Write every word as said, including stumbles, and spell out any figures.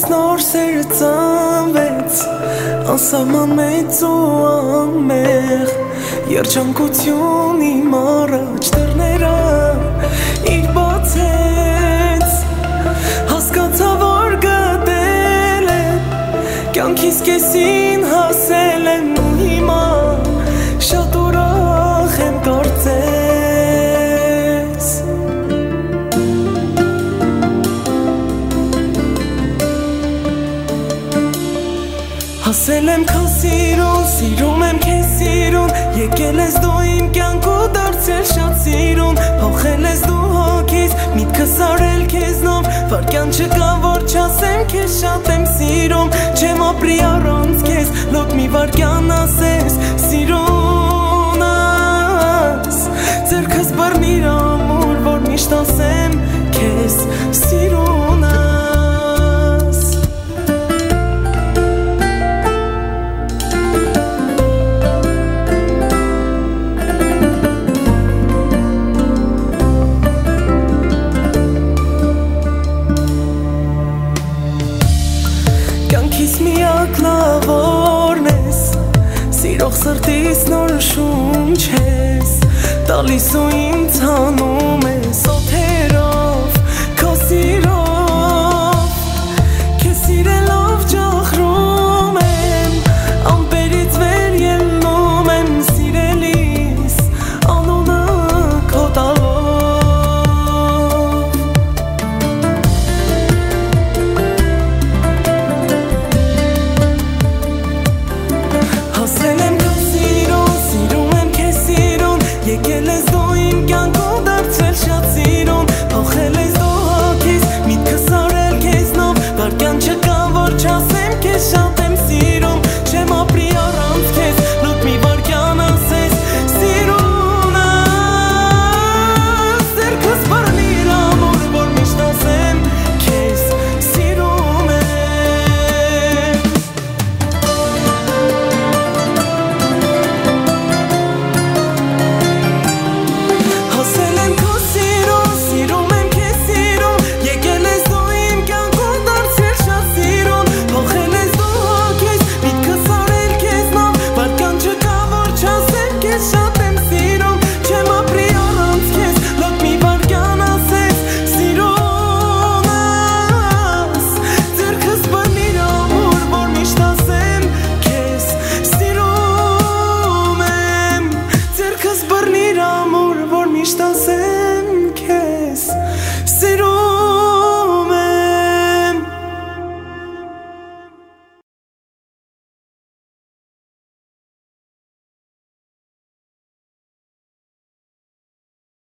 նոր սերը ծնվեց, անսահման մեծ ու անմեղ, երջանկություն իմ առաջ դռները իր բացեց, հասկացա որ գտել եմ, կյանքիս կեսին հասել եմ ու հիմա շատ ուրախ եմ կարծես։ Հասել եմ քո սիրուն, սիրում եմ քեզ սիրուն, եկել ես դու իմ կյանք ու դարձել շատ սիրուն, փոխել ես դու հոգիս, միտքս արել քեզնով, վարկյան չկա որ չասեմ քեզ շատ եմ սիրում, չեմ ապրի առանց քեզ, լոկ մի վարկյան ասես սիրունս, ձեռքս բռնիր ամուր, որ միշտ ասեմ քեզ սիրունս։ Կյանքիս միակ լավորն ես, սիրող սրտիս նոր շունչ ես, տալիս ու ինձ հանում ես օթերով, քո սիրով, քեզ սիրելով ջախրում եմ, ամպերից վեր ելնում եմ սիրելիս, անունը քո տալով։ Հասել եմ քո սիրուն, սիրում եմ քեզ սիրուն, եկել ես դու իմ կյանք ու դարձել շատ սիրուն, փոխել ես դու հոգիս, միտքս արել քեզնով, վարկյան չկա որ չասեմ քեզ շատ եմ սիրում, չեմ ապրի առանց քեզ, լոկ մի վարկյան ասես սիրունս, ձեռքս բռնիր ամուր, որ միշտ ասեմ քեզ սիրում եմ։ Հասել եմ քո սիրուն, սիրում եմ քեզ սիրուն, եկել ես դու իմ կյանք ու դարձել շատ սիրուն, փոխել ես դու հոգիս, միտքս արել քեզնով, վարկյան չկա որ չասեմ քեզ շատ եմ սիրում, չեմ ապրի առանց քեզ, լոկ մի վարկյան ասես սիրունս, ձեռքս բռնիր ամուր, որ միշտ ասեմ քեզ սիրում եմ, ձեռքս բռնիր ամուր, որ միշտ ասեմ